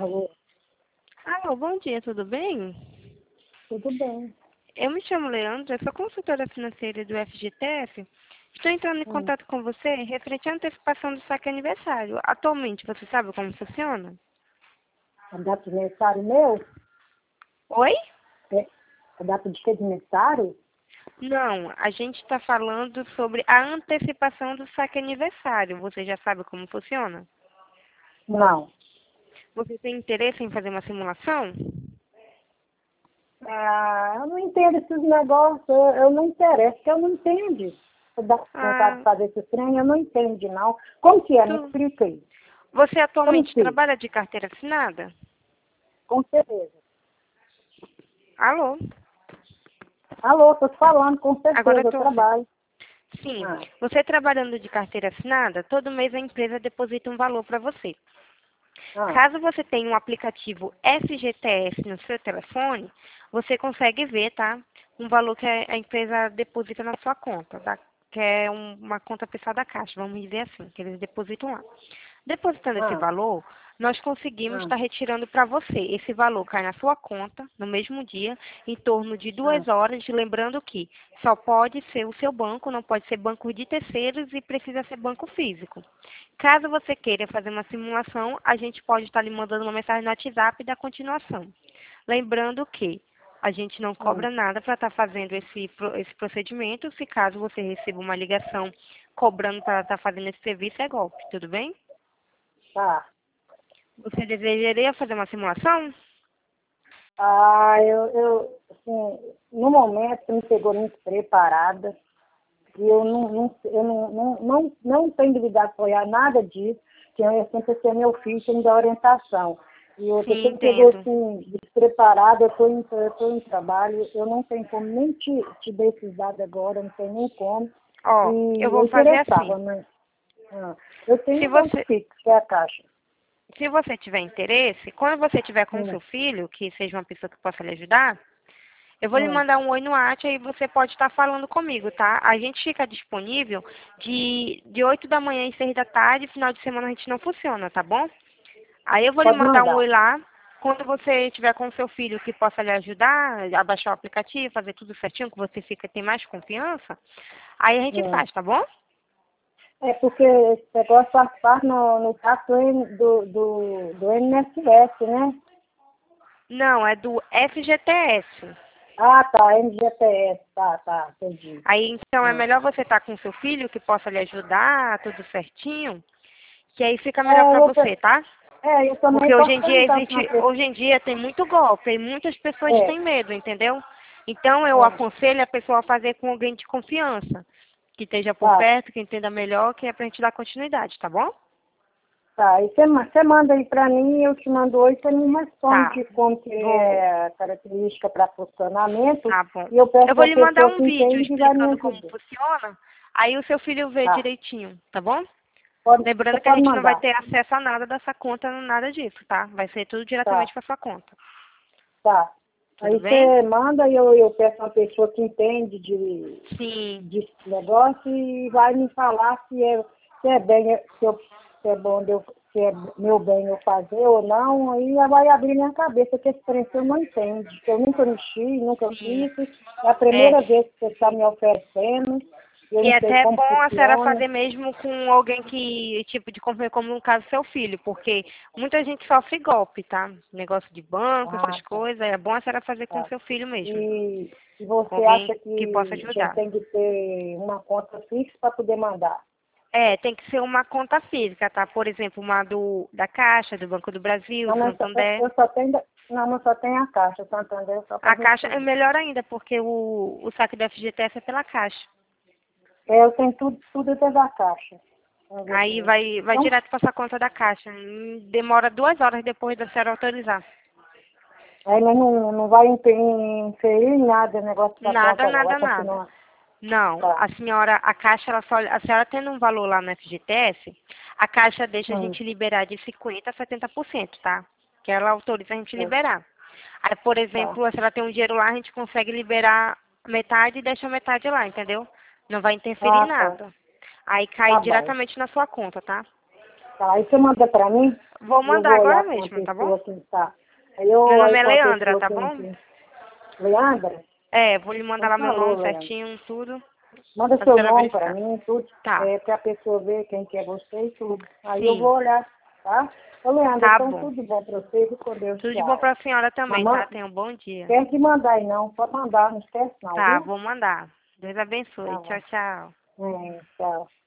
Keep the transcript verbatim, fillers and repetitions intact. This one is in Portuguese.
Alô, Alô, bom dia, tudo bem? tudo bem? Eu me chamo Leandra, sou consultora financeira do F G T S. Estou entrando em Hum, contato com você referente à antecipação do saque aniversário. Atualmente, você sabe como funciona? a data de aniversário meu? Oi? É, a data de que de aniversário? Não, a gente está falando sobre a antecipação do saque aniversário. Você já sabe como funciona? Não. Você tem interesse em fazer uma simulação? Ah, eu não entendo esses negócios, eu, eu não interesso, porque eu não entendo. Eu dá vontade de Ah, fazer esse trem, eu não entendo, não. Como que é? Me tu... explica aí. Você Como atualmente que? trabalha de carteira assinada? Com certeza. Alô? Alô, estou te falando, com Agora eu certeza, eu estou ouvindo. trabalho. Sim, Ah, você trabalhando de carteira assinada, todo mês a empresa deposita um valor para você. ah, Caso você tenha um aplicativo F G T S no seu telefone, você consegue ver, tá? Um valor que a a empresa deposita na sua conta, tá? Que é um- uma conta pessoal da Caixa, vamos dizer assim, que eles depositam lá. Depositando esse ah, valor, nós conseguimos ah, estar retirando para você. Esse valor cai na sua conta no mesmo dia, em torno de ah. duas horas, lembrando que só pode ser o seu banco, não pode ser banco de terceiros e precisa ser banco físico. Caso você queira fazer uma simulação, a gente pode estar lhe mandando uma mensagem no WhatsApp da continuação. Lembrando que a gente não Ah, cobra nada para estar fazendo esse, pro- esse procedimento. Se caso você receba uma ligação cobrando para estar fazendo esse serviço, é golpe, tudo bem? tá. Você desejaria fazer uma simulação? Ah, eu, eu, assim, no momento me pegou muito preparada. E eu não, não, eu não, não, não, não tenho devido a apoiar nada disso, que eu sempre ser meu filho que me dá orientação. E eu Sim, você me pegou entendo. assim, despreparada, eu estou em, eu tô em trabalho, eu não tenho como nem te, te dar esses dados agora, não tenho nem como. Ó, eu E eu vou fazer interessava, assim. mas ah, eu Se tenho um banco você, fixo, que é a Caixa. se você tiver interesse, quando você tiver com o Hum, seu filho, que seja uma pessoa que possa lhe ajudar, eu vou lhe hum, mandar um oi no WhatsApp e você pode estar falando comigo, tá? A gente fica disponível de, de oito da manhã e seis da tarde, final de semana a gente não funciona, tá bom? Aí eu vou lhe pode mandar um mandar. oi lá. Quando você estiver com o seu filho que possa lhe ajudar a baixar o aplicativo, fazer tudo certinho, que você fica, tem mais confiança, aí a gente Hum. faz, tá bom? É porque esse negócio faz parte no, no caso do, N- do, do, do N S S, né? Não, é do F G T S. Ah, tá, M G P S, tá, tá, entendi. Aí então é Ah. melhor você estar com o seu filho que possa lhe ajudar, tudo certinho, que aí fica melhor É, pra eu, pe- você, tá? é, eu também Porque hoje posso em dia perguntar para uma existe, pessoa. hoje em dia tem muito golpe e muitas pessoas É, têm medo, entendeu? Então eu é, aconselho a pessoa a fazer com alguém de confiança, que esteja por tá, perto, que entenda melhor, que é pra gente dar continuidade, tá bom? tá. E você ma- você manda aí para mim, eu te mando hoje, você me Tá. responde como que Vou. é a característica para funcionamento, Tá bom. e eu peço Eu para vou a lhe mandar pessoa um que vídeo entende e vai me explicando como ajudar. funciona, aí o seu filho vê Tá, direitinho, tá bom? pode, você Lembrando que a pode gente não vai mandar. ter acesso a nada dessa conta, nada disso, tá? Vai ser tudo Tá, diretamente para sua conta. tá. Tudo Aí bem? você manda e eu, eu peço a uma pessoa que entende de, Sim. de negócio e vai me falar se é, se é bem, se, eu, se é bom de eu, se é meu bem eu fazer ou não, aí já vai abrir minha cabeça, que esse trem eu não entendo, que eu nunca mexi, nunca Sim. fiz, é a É. primeira vez que você está me oferecendo, eu E não é sei até como bom a senhora funciona. fazer mesmo com alguém que, tipo, de confiança, como no caso seu filho, porque muita gente sofre golpe, tá? Negócio de banco, essas Ah, tá, coisas, é bom a senhora fazer com tá. seu filho mesmo, E, e com você acha alguém que possa que a gente ajudar. tem que ter uma conta fixa para poder mandar? É, tem que ser uma conta física, tá? Por exemplo, uma do, da Caixa, do Banco do Brasil, Não, mas eu, Santander. eu só tenho, não, mas só tenho a Caixa, Santander só para A Caixa é receber. melhor ainda, porque o, o saque do F G T S é pela Caixa. É, eu tenho tudo, tudo dentro da Caixa. Vamos ver Aí aqui. vai, vai Então, direto para sua conta da Caixa. Hum, Demora duas horas depois da senhora autorizar. aí mas não, não vai inter- inferir em nada o negócio da Nada, conta, não. Vai nada, nada. continuar. Não, Tá. a senhora, a Caixa, ela só, a senhora tendo um valor lá no F G T S, a Caixa deixa a Hum, gente liberar de cinquenta a setenta por cento, tá? Que ela autoriza a gente hum, liberar. Aí, por tá. exemplo, se ela tem um dinheiro lá, a gente consegue liberar metade e deixa metade lá, entendeu? Não vai interferir em Ah, tá. nada. Aí cai Tá bom. diretamente na sua conta, tá? Tá. Aí você manda pra mim? Vou Eu mandar vou agora olhar com a mesmo, tá pessoa bom? que tá. Aí eu Meu nome olho é com a Leandra, pessoa tá que não bom? tem. Leandra? É, vou lhe mandar Então lá meu falou, nome Leandra. certinho, tudo, Manda pra seu senhora nome para verificar. mim, tudo, Tá, é, para a pessoa ver quem que é você e tudo. Aí eu sim, vou olhar, tá? Ô, Leandra, tá então bom. tudo bom para você e com Deus, Tudo de bom tchau. pra senhora também, Mamãe, tá? Tenha um bom dia. quer que mandar aí não, pode mandar, não esquece não, Tá, viu? vou mandar. Deus abençoe. Tá Tchau, bom. tchau. É, tchau.